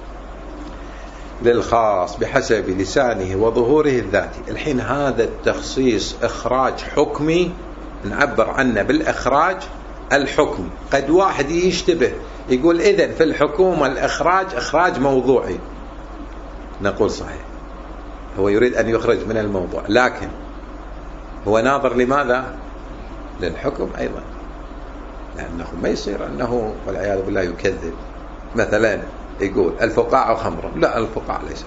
[SPEAKER 1] للخاص بحسب لسانه وظهوره الذاتي. الحين هذا التخصيص إخراج حكمي، نعبر عنه بالإخراج الحكمي. قد واحد يشتبه يقول إذن في الحكومة الإخراج إخراج موضوعي، نقول صحيح، هو يريد أن يخرج من الموضوع، لكن هو ناظر لماذا؟ للحكم أيضا، لأنه ما يصير أنه والعياذ بالله يكذب، مثلا يقول الفقاعة خمر، لا الفقاعة ليس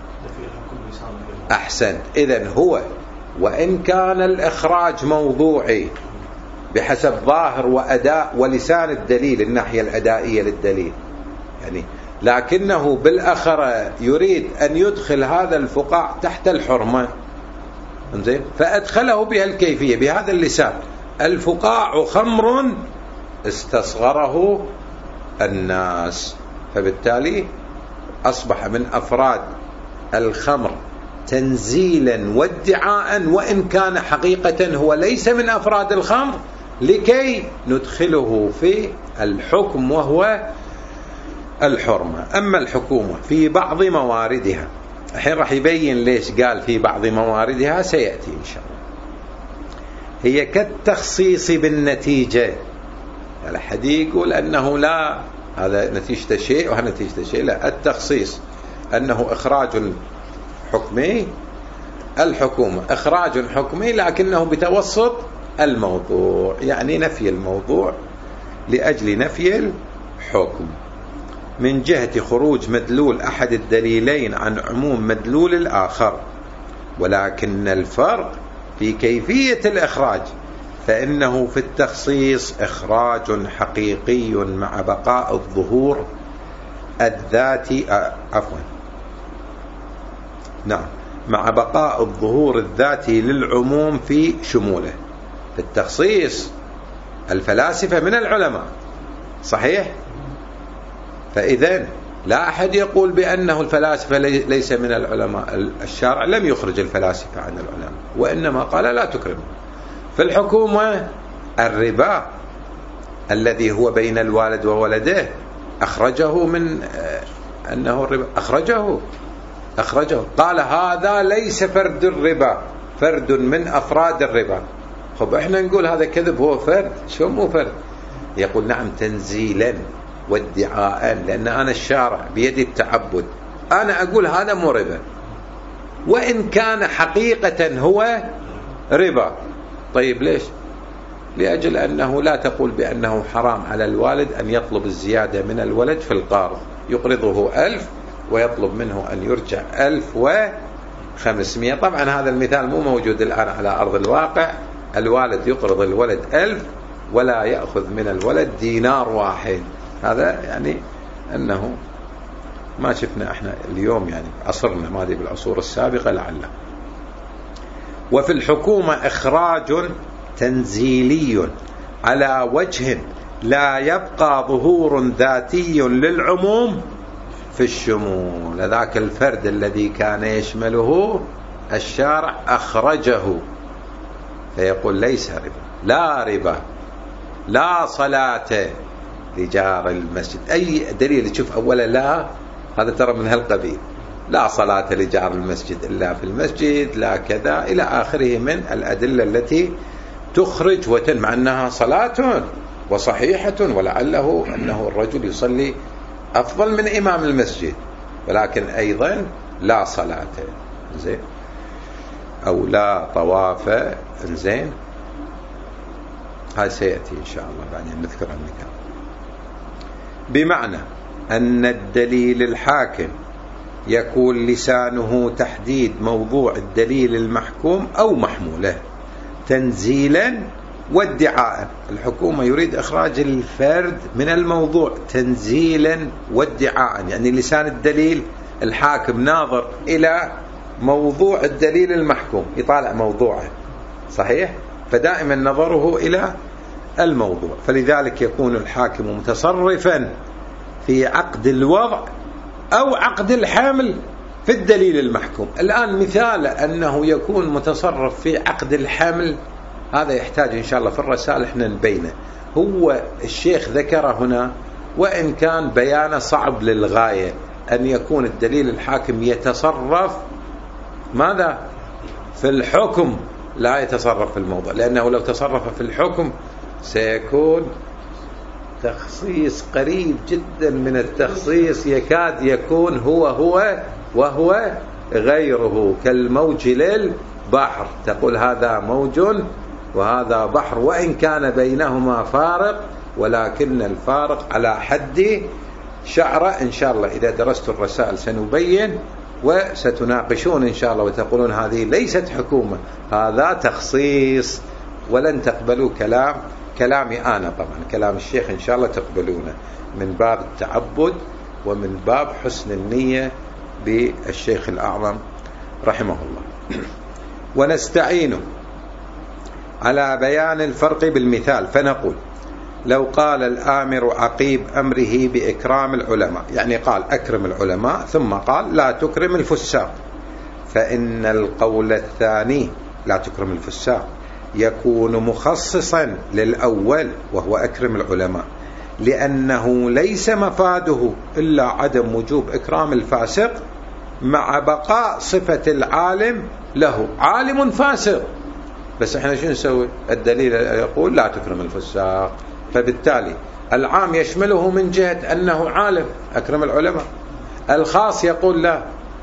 [SPEAKER 1] أحسن. إذن هو وإن كان الإخراج موضوعي بحسب ظاهر وأداء ولسان الدليل، الناحية الأدائية للدليل يعني، لكنه بالأخرى يريد أن يدخل هذا الفقاع تحت الحرمة، انزين، فأدخله بها الكيفية بهذا اللسان، الفقاع خمر، استصغره الناس، فبالتالي أصبح من أفراد الخمر تنزيلا وادعاء، وإن كان حقيقة هو ليس من أفراد الخمر، لكي ندخله في الحكم وهو الحرمة. أما الحكومة في بعض مواردها، الحين راح يبين ليش قال في بعض مواردها، سيأتي إن شاء الله. هي كالتخصيص بالنتيجة، الأحد يقول أنه لا، هذا نتيجة شيء وهذا نتيجة شيء، لا، التخصيص أنه إخراج حكمي، الحكومة إخراج حكمي لكنه بتوسط الموضوع، يعني نفي الموضوع لأجل نفي الحكم. من جهة خروج مدلول أحد الدليلين عن عموم مدلول الآخر، ولكن الفرق في كيفية الإخراج، فإنه في التخصيص إخراج حقيقي مع بقاء الظهور الذاتي عفوا نعم مع بقاء الظهور الذاتي للعموم في شموله. في التخصيص الفلاسفة من العلماء صحيح، فإذن لا أحد يقول بأنه الفلاسفة ليس من العلماء. الشارع لم يخرج الفلاسفة عن العلماء، وإنما قال لا تكرم. في الحكومة الربا الذي هو بين الوالد وولده أخرجه من أنه الربا، أخرجه أخرجه قال هذا ليس فرد الربا، فرد من أفراد الربا. خب إحنا نقول هذا كذب، هو فرد، شو مو فرد؟ يقول نعم تنزيلا وادعاء، لأن أنا الشارع بيدي التعبد، أنا أقول هذا مو ربا وإن كان حقيقة هو ربا. طيب ليش؟ لأجل أنه لا تقول بأنه حرام على الوالد أن يطلب الزيادة من الولد في القرض، يقرضه ألف ويطلب منه أن يرجع ألف وخمسمائة. طبعا هذا المثال مو موجود الآن على أرض الواقع، الوالد يقرض الولد ألف ولا يأخذ من الولد دينار واحد. هذا يعني أنه ما شفنا احنا اليوم، يعني عصرنا ما دي بالعصور السابقة لعله. وفي الحكومة إخراج تنزيلي على وجه لا يبقى ظهور ذاتي للعموم في الشمول. ذاك الفرد الذي كان يشمله الشارع أخرجه، فيقول ليس ربا، لا ربا، لا صلاة لجار المسجد. أي دليل تشوف أولا لا، هذا ترى من هالقبيل، لا صلاة لجار المسجد إلا في المسجد، لا كذا إلى آخره من الأدلة التي تخرج وتنمع أنها صلاة وصحيحة، ولعله أنه الرجل يصلي أفضل من إمام المسجد، ولكن أيضا لا صلاة زين أو لا طواف زين. هذا سيأتي إن شاء الله بعدين نذكر المثال. بمعنى أن الدليل الحاكم يكون لسانه تحديد موضوع الدليل المحكوم أو محموله تنزيلا وادعاء. الحكومة يريد إخراج الفرد من الموضوع تنزيلا وادعاء، يعني لسان الدليل الحاكم ناظر إلى موضوع الدليل المحكوم، يطالع موضوعه صحيح، فدائما نظره إلى الموضوع. فلذلك يكون الحاكم متصرفا في عقد الوضع أو عقد الحمل في الدليل المحكوم. الآن مثال أنه يكون متصرف في عقد الحمل، هذا يحتاج إن شاء الله في الرسائل احنا نبينه. هو الشيخ ذكر هنا وإن كان بيانه صعب للغاية، أن يكون الدليل الحاكم يتصرف ماذا؟ في الحكم، لا يتصرف في الموضوع، لأنه لو تصرف في الحكم سيكون تخصيص قريب جدا من التخصيص، يكاد يكون هو هو وهو غيره، كالموج للبحر، تقول هذا موج وهذا بحر، وإن كان بينهما فارق ولكن الفارق على حد شعرة. إن شاء الله إذا درست الرسائل سنبين وستناقشون إن شاء الله وتقولون هذه ليست حكومة، هذا تخصيص، ولن تقبلوا كلام كلامي أنا، طبعا كلام الشيخ إن شاء الله تقبلونه من باب التعبد ومن باب حسن النية بالشيخ الأعظم رحمه الله. ونستعين على بيان الفرق بالمثال، فنقول لو قال الآمر عقيب أمره بإكرام العلماء، يعني قال أكرم العلماء ثم قال لا تكرم الفساق، فإن القول الثاني لا تكرم الفساق يكون مخصصا للأول وهو أكرم العلماء، لأنه ليس مفاده إلا عدم وجوب إكرام الفاسق مع بقاء صفة العالم له. عالم فاسق، بس احنا شو نسوي؟ الدليل يقول لا تكرم الفساق، فبالتالي العام يشمله من جهة أنه عالم أكرم العلماء، الخاص يقول لا،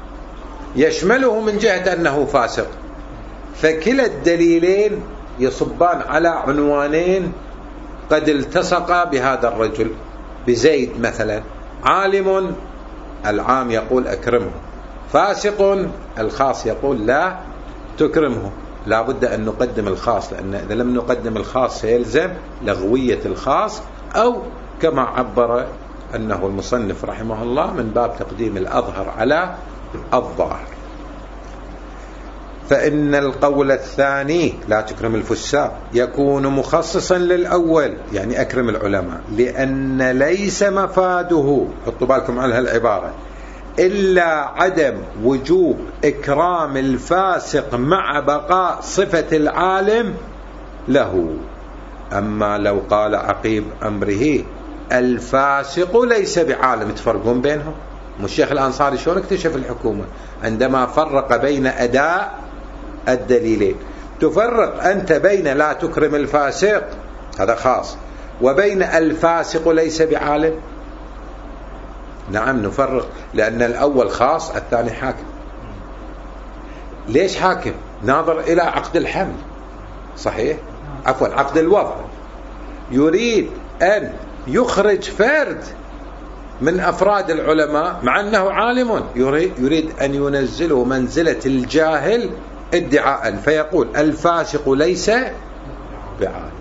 [SPEAKER 1] يشمله من جهة أنه فاسق. فكلا الدليلين يصبان على عنوانين قد التصقا بهذا الرجل، بزيد مثلا عالم العام يقول أكرمه، فاسق الخاص يقول لا تكرمه. لا بد أن نقدم الخاص، لأن إذا لم نقدم الخاص سيلزم لغوية الخاص، أو كما عبر أنه المصنف رحمه الله من باب تقديم الأظهر على الظاهر. فإن القول الثاني لا تكرم الفساق يكون مخصصا للأول، يعني أكرم العلماء، لأن ليس مفاده، حطوا بالكم على هالعبارة، إلا عدم وجوب إكرام الفاسق مع بقاء صفة العالم له. أما لو قال عقيب أمره الفاسق ليس بعالم، تفرقون بينهم. الشيخ الأنصاري شلون اكتشف الحكومة؟ عندما فرق بين أداء الدليلين. تفرق أنت بين لا تكرم الفاسق هذا خاص، وبين الفاسق ليس بعالم؟ نعم نفرق، لأن الأول خاص الثاني حاكم. ليش حاكم؟ ناظر إلى عقد الحمل، صحيح؟ عفوا عقد الوضع، يريد أن يخرج فرد من أفراد العلماء مع أنه عالم، يريد أن ينزله منزلة الجاهل ادعاء، فيقول الفاسق ليس بعالم.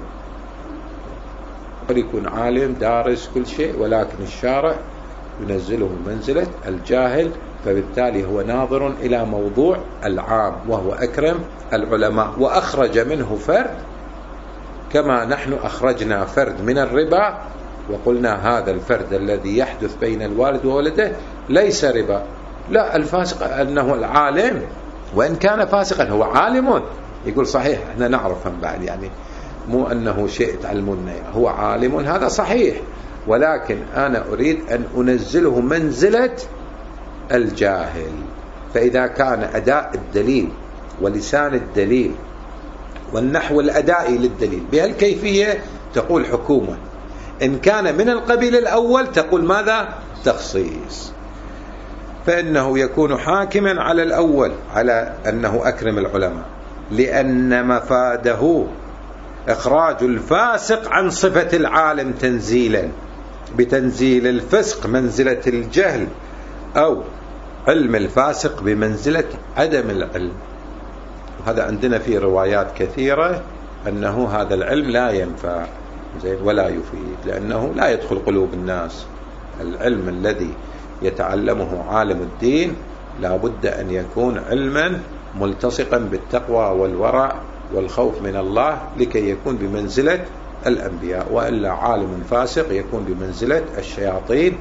[SPEAKER 1] يكون عالم دارس كل شيء، ولكن الشارع ينزله منزلة الجاهل، فبالتالي هو ناظر إلى موضوع العام وهو أكرم العلماء، وأخرج منه فرد كما نحن أخرجنا فرد من الربا وقلنا هذا الفرد الذي يحدث بين الوالد وولده ليس ربا. لا، الفاسق أنه العالم، وإن كان فاسقا هو عالم. يقول صحيح احنا نعرفهم بعد، يعني مو أنه شيء تعلمنا، هو عالم هذا صحيح، ولكن أنا أريد أن أنزله منزلة الجاهل. فإذا كان أداء الدليل ولسان الدليل والنحو الأدائي للدليل بهالكيفية تقول حكومة، إن كان من القبيل الأول تقول ماذا؟ تخصيص. فإنه يكون حاكما على الأول على أنه أكرم العلماء، لأن مفاده إخراج الفاسق عن صفة العالم تنزيلا، بتنزيل الفسق منزلة الجهل، أو علم الفاسق بمنزلة عدم العلم. هذا عندنا في روايات كثيرة أنه هذا العلم لا ينفع زين ولا يفيد، لأنه لا يدخل قلوب الناس. العلم الذي يتعلمه عالم الدين لا بد أن يكون علما ملتصقا بالتقوى والورع والخوف من الله، لكي يكون بمنزلة الأنبياء، وإلا عالم فاسق يكون بمنزلة الشياطين.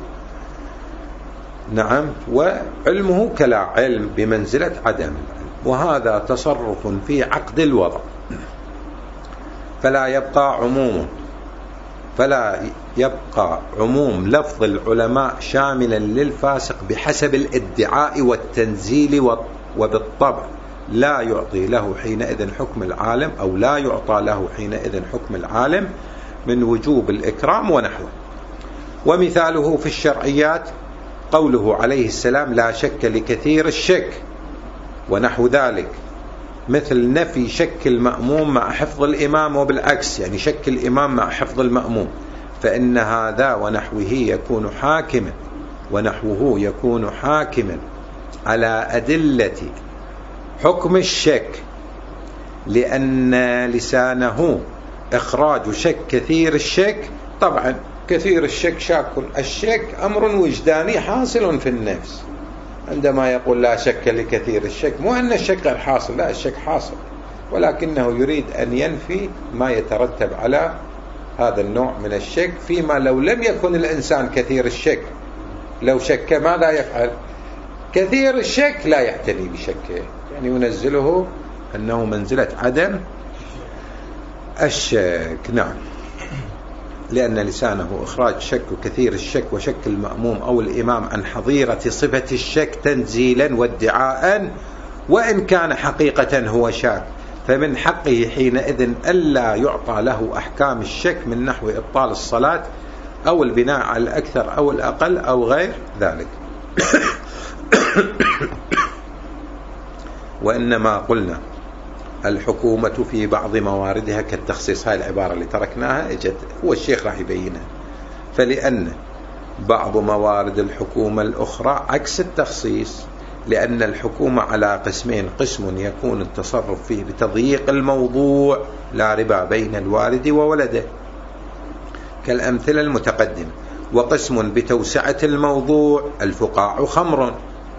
[SPEAKER 1] نعم، وعلمه كلا علم بمنزلة عدم العلم. وهذا تصرف في عقد الوضع، فلا يبقى عموم فلا يبقى عموم لفظ العلماء شاملا للفاسق بحسب الادعاء والتنزيل، وبالطبع لا يعطي له حينئذ حكم العالم، أو لا يعطى له حينئذ حكم العالم من وجوب الإكرام ونحوه. ومثاله في الشرعيات قوله عليه السلام لا شك لكثير الشك ونحو ذلك، مثل نفي شك المأموم مع حفظ الإمام، وبالعكس يعني شك الإمام مع حفظ المأموم، فإن هذا ونحوه يكون حاكما ونحوه يكون حاكما على أدلة حكم الشك، لأن لسانه إخراج شك كثير الشك. طبعا كثير الشك شاك، الشك أمر وجداني حاصل في النفس. عندما يقول لا شك لكثير الشك، مو أن الشك غير حاصل، لا، الشك حاصل، ولكنه يريد أن ينفي ما يترتب على هذا النوع من الشك، فيما لو لم يكن الإنسان كثير الشك، لو شك ماذا يفعل؟ كثير الشك لا يعتني بشكه، يعني ينزله أنه منزلة عدم الشك. نعم، لأن لسانه إخراج شك كثير الشك وشك المأموم أو الإمام عن حظيرة صفة الشك تنزيلا وادعاء، وإن كان حقيقة هو شاك، فمن حقه حينئذ ألا يعطى له أحكام الشك من نحو إبطال الصلاة أو البناء على الأكثر أو الأقل أو غير ذلك. وإنما قلنا الحكومة في بعض مواردها كالتخصيص، هاي العبارة اللي تركناها اجت، هو الشيخ راح يبينها. فلأن بعض موارد الحكومة الأخرى عكس التخصيص، لأن الحكومة على قسمين: قسم يكون التصرف فيه بتضييق الموضوع لا ربا بين الوالد وولده كالأمثلة المتقدمة، وقسم بتوسعة الموضوع الفقاع خمر،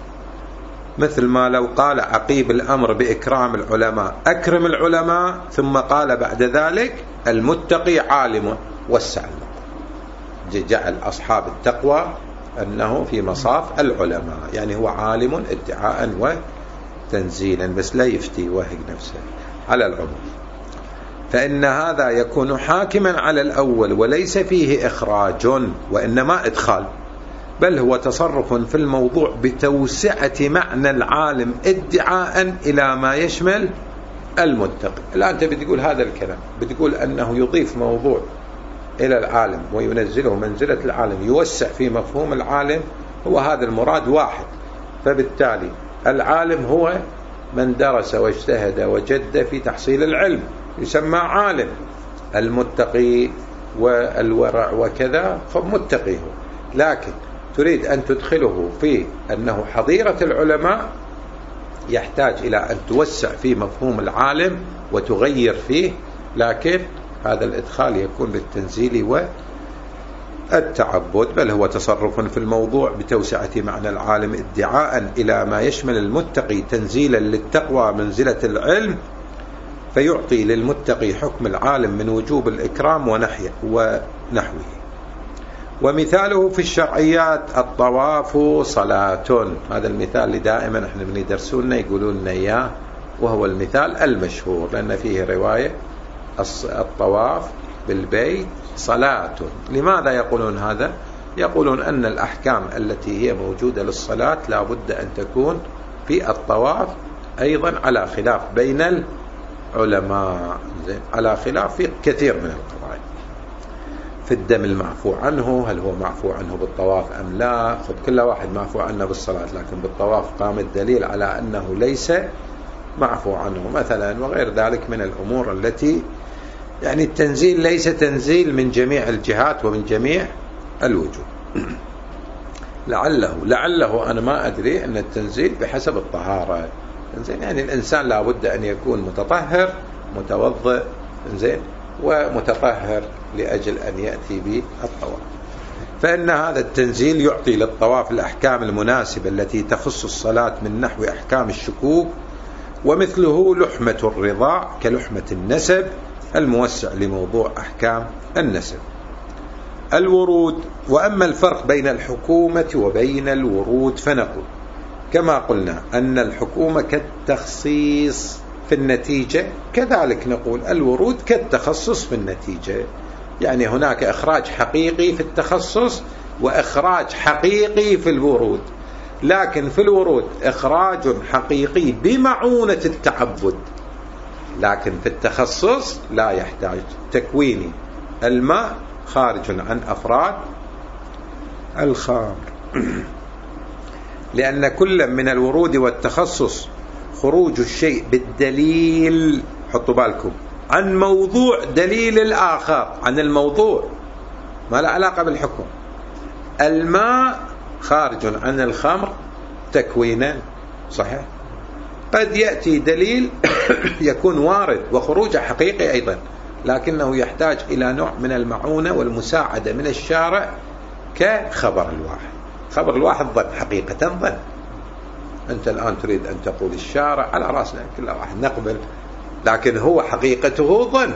[SPEAKER 1] مثل ما لو قال عقيب الأمر بإكرام العلماء أكرم العلماء، ثم قال بعد ذلك المتقي عالم، وسع الموضوع، جعل أصحاب التقوى أنه في مصاف العلماء، يعني هو عالم ادعاء وتنزيلا، بس لا يفتي وهق نفسه على العموم. فإن هذا يكون حاكما على الأول وليس فيه إخراج وإنما إدخال، بل هو تصرف في الموضوع بتوسعة معنى العالم ادعاء إلى ما يشمل المتقي. الآن أنت بتقول هذا الكلام، بتقول أنه يضيف موضوع إلى العالم وينزله منزلة العالم، يوسع في مفهوم العالم، هو هذا المراد واحد. فبالتالي العالم هو من درس واجتهد وجد في تحصيل العلم، يسمى عالم. المتقي والورع وكذا فمتقي هو، لكن تريد أن تدخله في أنه حظيرة العلماء، يحتاج إلى أن توسع في مفهوم العالم وتغير فيه، لكن هذا الإدخال يكون للتنزيل والتعبد، بل هو تصرف في الموضوع بتوسعة معنى العالم ادعاء إلى ما يشمل المتقي تنزيلا للتقوى منزلة العلم، فيعطي للمتقي حكم العالم من وجوب الإكرام ونحوه. ومثاله في الشرعيات الطواف صلاة، هذا المثال اللي دائما احنا من يدرسونا يقولون لنا إياه، وهو المثال المشهور لأن فيه رواية الطواف بالبيت صلاة. لماذا يقولون هذا؟ يقولون أن الأحكام التي هي موجودة للصلاة لا بد أن تكون في الطواف أيضا، على خلاف بين العلماء، على خلاف في كثير من القضايا. في الدم المعفو عنه، هل هو معفو عنه بالطواف أم لا؟ خذ كل واحد معفو عنه بالصلاة، لكن بالطواف قام الدليل على أنه ليس معفو عنه مثلا، وغير ذلك من الأمور التي يعني التنزيل ليس تنزيل من جميع الجهات ومن جميع الوجوه. لعله لعله أنا ما أدري أن التنزيل بحسب الطهارة، إنزين، يعني الإنسان لا بد أن يكون متطهر متوضئ، إنزين، ومتطهر لأجل أن يأتي بالطواف. فإن هذا التنزيل يعطي للطواف الأحكام المناسبة التي تخص الصلاة من نحو أحكام الشكوك، ومثله لحمة الرضاع كلحمة النسب الموسع لموضوع أحكام النسب. الورود. وأما الفرق بين الحكومة وبين الورود فنقول كما قلنا أن الحكومة كالتخصيص في النتيجة، كذلك نقول الورود كالتخصص في النتيجة، يعني هناك إخراج حقيقي في التخصص وإخراج حقيقي في الورود، لكن في الورود إخراج حقيقي بمعونة التعبد، لكن في التخصص لا يحتاج. تكويني الماء خارج عن أفراد الخمر، لأن كل من الورود والتخصص خروج الشيء بالدليل، حطوا بالكم، عن موضوع دليل الآخر، عن الموضوع، ما له علاقة بالحكم. الماء خارج عن الخمر تكوينا صحيح، قد يأتي دليل يكون وارد وخروجه حقيقي أيضا، لكنه يحتاج إلى نوع من المعونة والمساعدة من الشارع كخبر الواحد. خبر الواحد ظن، حقيقة ظن. أنت الآن تريد أن تقول الشارع على رأسنا كل واحد نقبل، لكن هو حقيقته ظن.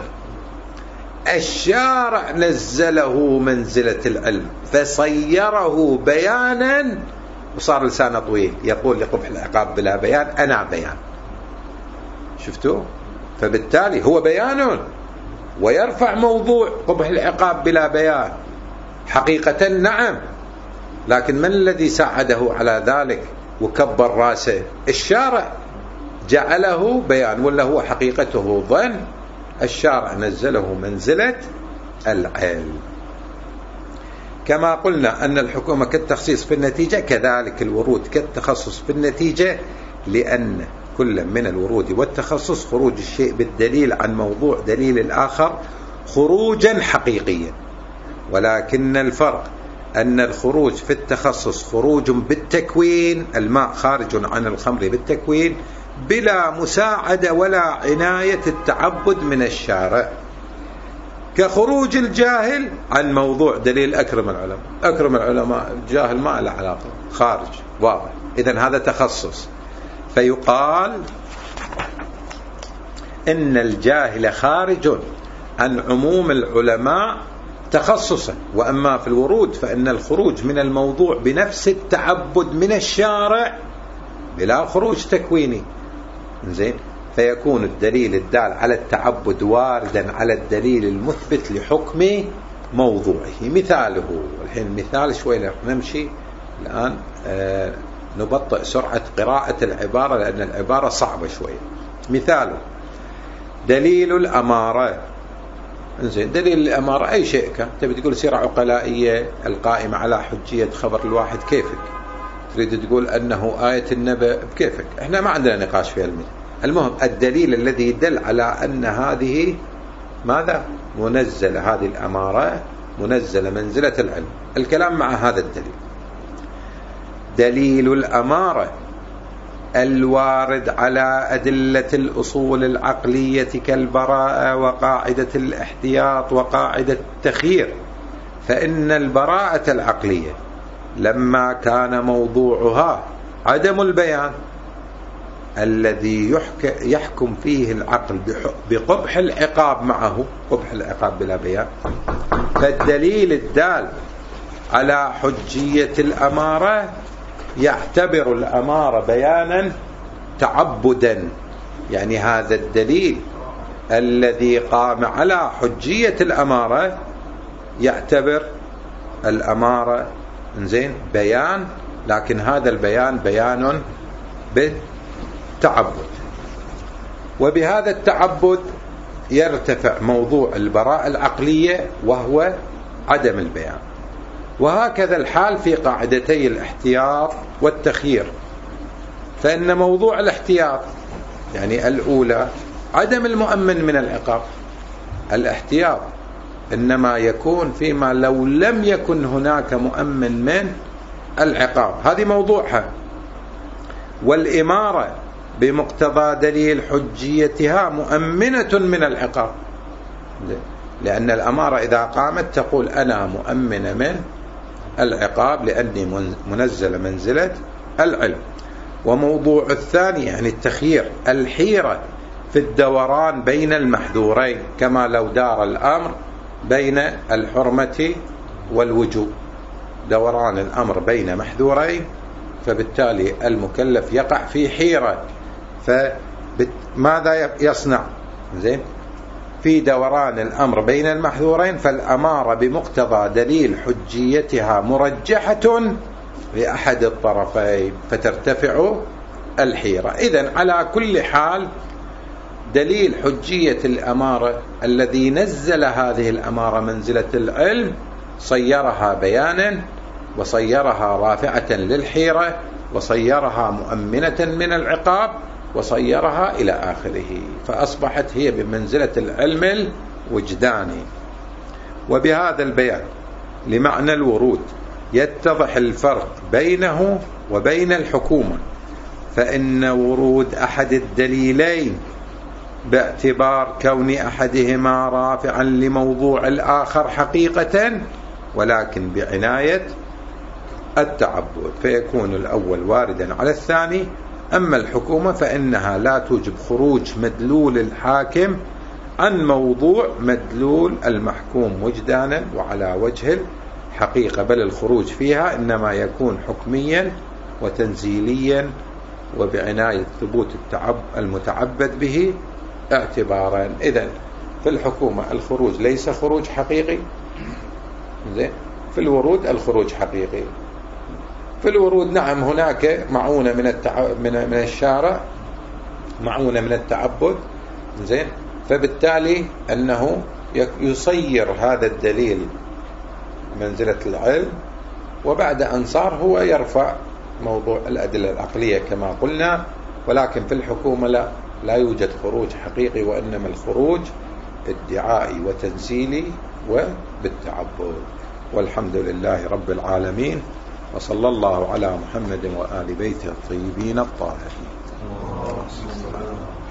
[SPEAKER 1] الشارع نزله منزلة العلم فصيره بيانا، وصار لسانه طويل يقول لقبح العقاب بلا بيان أنا بيان. شفتوا؟ فبالتالي هو بيان ويرفع موضوع قبح العقاب بلا بيان حقيقة، نعم، لكن من الذي ساعده على ذلك وكبر راسه؟ الشارع جعله بيان، ولا هو حقيقته ظن؟ الشارع نزله منزلة العلم. كما قلنا أن الحكومة كالتخصيص في النتيجة، كذلك الورود كالتخصص في النتيجة، لأن كل من الورود والتخصص خروج الشيء بالدليل عن موضوع دليل الآخر خروجا حقيقيا، ولكن الفرق أن الخروج في التخصص خروج بالتكوين، الماء خارج عن الخمر بالتكوين بلا مساعدة ولا عناية التعبد من الشارع، كخروج الجاهل عن موضوع دليل أكرم العلماء. أكرم العلماء الجاهل ما له علاقة، خارج واضح. إذن هذا تخصص، فيقال إن الجاهل خارج عن عموم العلماء تخصصا. وأما في الورود فإن الخروج من الموضوع بنفس التعبد من الشارع بلا خروج تكويني. زين، فيكون الدليل الدال على التعبد واردا على الدليل المثبت لحكم موضوعه. مثاله الحين مثال شوي نمشي الآن، آه نبطئ سرعة قراءة العبارة لأن العبارة صعبة شوي. مثاله دليل الأمارة. زين، دليل الأمارة أي شيء كان، تبي تقول سيرة عقلائية القائمة على حجية خبر الواحد كيفك، تريد تقول أنه آية النبأ بكيفك، احنا ما عندنا نقاش في المثال. المهم الدليل الذي يدل على أن هذه ماذا منزلة، هذه الأمارة منزلة منزلة العلم. الكلام مع هذا الدليل. دليل الأمارة الوارد على أدلة الأصول العقلية كالبراءة وقاعدة الاحتياط وقاعدة التخيير، فإن البراءة العقلية لما كان موضوعها عدم البيان الذي يحكم فيه العقل بقبح العقاب معه، قبح العقاب بلا بيان، فالدليل الدال على حجية الأمارة يعتبر الأمارة بيانا تعبدا. يعني هذا الدليل الذي قام على حجية الأمارة يعتبر الأمارة زين بيان، لكن هذا البيان بيان بالتعبد، وبهذا التعبد يرتفع موضوع البراءة العقلية وهو عدم البيان. وهكذا الحال في قاعدتي الاحتياط والتخيير، فإن موضوع الاحتياط يعني الأولى عدم المؤمن من العقاب. الاحتياط إنما يكون فيما لو لم يكن هناك مؤمن من العقاب، هذه موضوعها. والإمارة بمقتضى دليل حجيتها مؤمنة من العقاب، لأن الأمارة إذا قامت تقول أنا مؤمنة من العقاب لأني منزل منزلة العلم. وموضوع الثاني يعني التخيير، الحيرة في الدوران بين المحذورين، كما لو دار الأمر بين الحرمة والوجوب، دوران الأمر بين محذورين، فبالتالي المكلف يقع في حيرة، فماذا يصنع؟ زين، في دوران الأمر بين المحذورين فالأمارة بمقتضى دليل حجيتها مرجحة لأحد الطرفين فترتفع الحيرة. إذن على كل حال دليل حجية الأمارة الذي نزل هذه الأمارة منزلة العلم صيرها بيانا، وصيرها رافعة للحيرة، وصيرها مؤمنة من العقاب، وصيرها إلى آخره، فأصبحت هي بمنزلة العلم الوجداني. وبهذا البيان لمعنى الورود يتضح الفرق بينه وبين الحكومة، فإن ورود أحد الدليلين باعتبار كون أحدهما رافعا لموضوع الآخر حقيقة، ولكن بعناية التعبد، فيكون الأول واردا على الثاني. أما الحكومة فإنها لا توجب خروج مدلول الحاكم عن موضوع مدلول المحكوم وجدانا وعلى وجه الحقيقة، بل الخروج فيها إنما يكون حكميا وتنزيليا وبعناية ثبوت التعب المتعبد به اعتبارا. إذن في الحكومة الخروج ليس خروج حقيقي، زين، في الورود الخروج حقيقي. في الورود نعم هناك معونة من التع... من من الشارع، معونة من التعبد، زين، فبالتالي أنه يصير هذا الدليل منزلة العلم، وبعد أن صار هو يرفع موضوع الأدلة العقلية كما قلنا. ولكن في الحكومة لا لا يوجد خروج حقيقي، وإنما الخروج ادعائي وتنزيلي وبالتعبد. والحمد لله رب العالمين، وصلى الله على محمد وآل بيته الطيبين الطاهرين.